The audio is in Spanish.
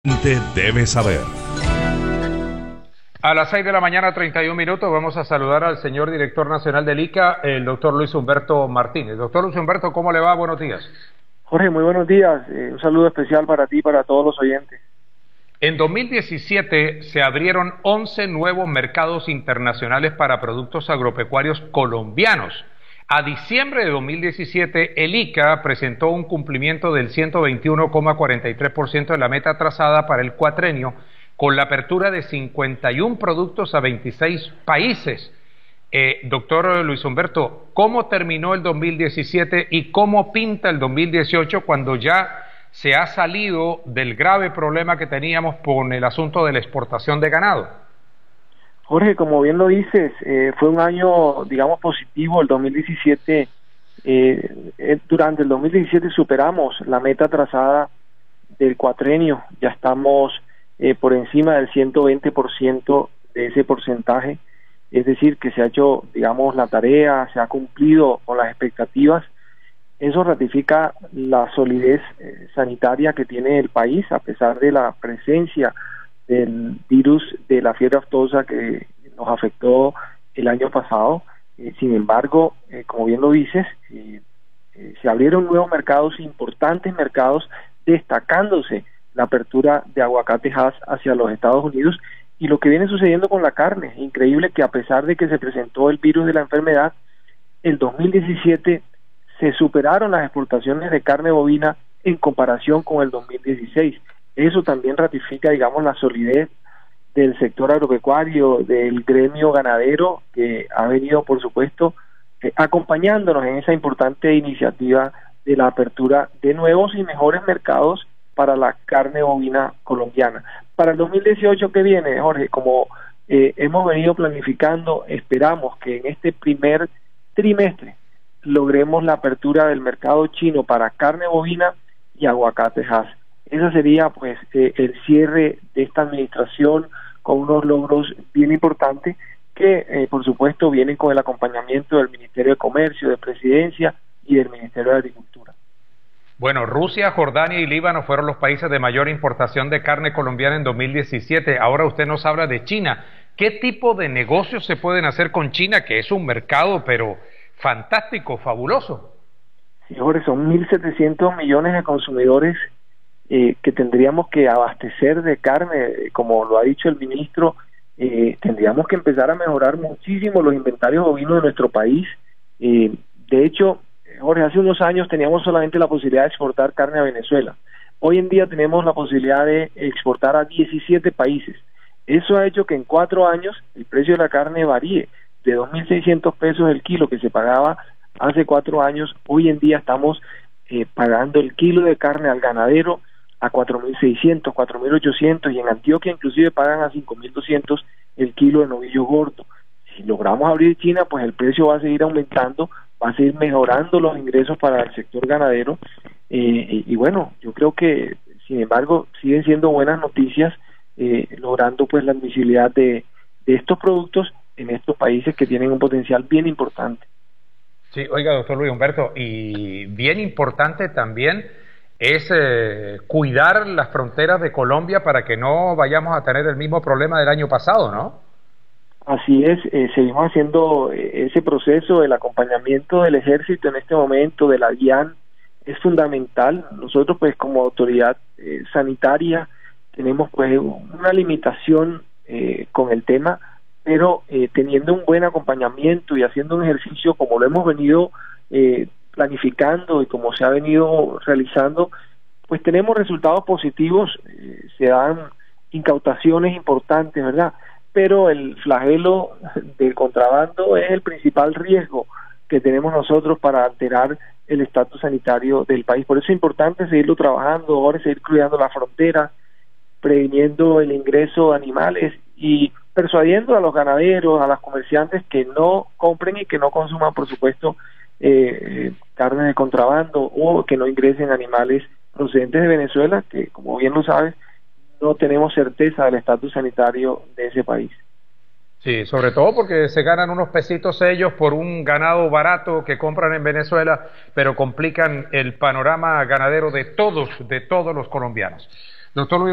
Debe saber. A las 6 de la mañana, 31 minutos, vamos a saludar al señor director nacional del ICA, el doctor Luis Humberto Martínez. Doctor Luis Humberto, ¿cómo le va? Buenos días. Jorge, muy buenos días. Un saludo especial para ti y para todos los oyentes. En 2017 se abrieron 11 nuevos mercados internacionales para productos agropecuarios colombianos. A diciembre de 2017, el ICA presentó un cumplimiento del 121,43% de la meta trazada para el cuatrenio, con la apertura de 51 productos a 26 países. Doctor Luis Humberto, ¿cómo terminó el 2017 y cómo pinta el 2018 cuando ya se ha salido del grave problema que teníamos con el asunto de la exportación de ganado? Jorge, como bien lo dices, fue un año, digamos, positivo el 2017. Durante el 2017 superamos la meta trazada del cuatrenio, ya estamos por encima del 120% de ese porcentaje, es decir, que se ha hecho, digamos, la tarea, se ha cumplido con las expectativas. Eso ratifica la solidez sanitaria que tiene el país, a pesar de la presencia del virus de la fiebre aftosa que nos afectó el año pasado. Sin embargo, como bien lo dices, se abrieron nuevos mercados, importantes mercados, destacándose la apertura de aguacate Hass hacia los Estados Unidos, y lo que viene sucediendo con la carne. Increíble que a pesar de que se presentó el virus de la enfermedad, el 2017 se superaron las exportaciones de carne bovina en comparación con el 2016. Eso también ratifica, digamos, la solidez del sector agropecuario, del gremio ganadero, que ha venido, por supuesto, acompañándonos en esa importante iniciativa de la apertura de nuevos y mejores mercados para la carne bovina colombiana. Para el 2018 que viene, Jorge, como hemos venido planificando, esperamos que en este primer trimestre logremos la apertura del mercado chino para carne bovina y aguacate Hass. Ese sería, pues, el cierre de esta administración con unos logros bien importantes que, por supuesto, vienen con el acompañamiento del Ministerio de Comercio, de Presidencia y del Ministerio de Agricultura. Bueno, Rusia, Jordania y Líbano fueron los países de mayor importación de carne colombiana en 2017. Ahora usted nos habla de China. ¿Qué tipo de negocios se pueden hacer con China, que es un mercado, pero fantástico, fabuloso? Sí, Jorge, son 1.700 millones de consumidores que tendríamos que abastecer de carne. Como lo ha dicho el ministro, tendríamos que empezar a mejorar muchísimo los inventarios bovinos de nuestro país. De hecho, Jorge, hace unos años teníamos solamente la posibilidad de exportar carne a Venezuela. Hoy en día tenemos la posibilidad de exportar a 17 países. Eso ha hecho que en 4 años el precio de la carne varíe de 2.600 pesos el kilo que se pagaba hace 4 años. Hoy en día estamos pagando el kilo de carne al ganadero a 4.600, 4.800, y en Antioquia inclusive pagan a 5.200 el kilo de novillo gordo. Si logramos abrir China, pues el precio va a seguir aumentando, va a seguir mejorando los ingresos para el sector ganadero, y bueno, yo creo que, sin embargo, siguen siendo buenas noticias, logrando pues la admisibilidad de estos productos en estos países que tienen un potencial bien importante. Sí, oiga, doctor Luis Humberto, y bien importante también es cuidar las fronteras de Colombia para que no vayamos a tener el mismo problema del año pasado, ¿no? Así es, seguimos haciendo ese proceso. El acompañamiento del ejército en este momento, de la DIAN, es fundamental. Nosotros, pues, como autoridad sanitaria, tenemos pues una limitación con el tema, pero teniendo un buen acompañamiento y haciendo un ejercicio como lo hemos venido planificando y como se ha venido realizando, pues tenemos resultados positivos. Se dan incautaciones importantes, ¿verdad? Pero el flagelo del contrabando es el principal riesgo que tenemos nosotros para alterar el estatus sanitario del país. Por eso es importante seguirlo trabajando, ahora seguir cuidando la frontera, previniendo el ingreso de animales y persuadiendo a los ganaderos, a los comerciantes que no compren y que no consuman, por supuesto, carne de contrabando, o que no ingresen animales procedentes de Venezuela, que, como bien lo sabes, no tenemos certeza del estatus sanitario de ese país. Sí, sobre todo porque se ganan unos pesitos ellos por un ganado barato que compran en Venezuela, pero complican el panorama ganadero de todos los colombianos. Doctor Luis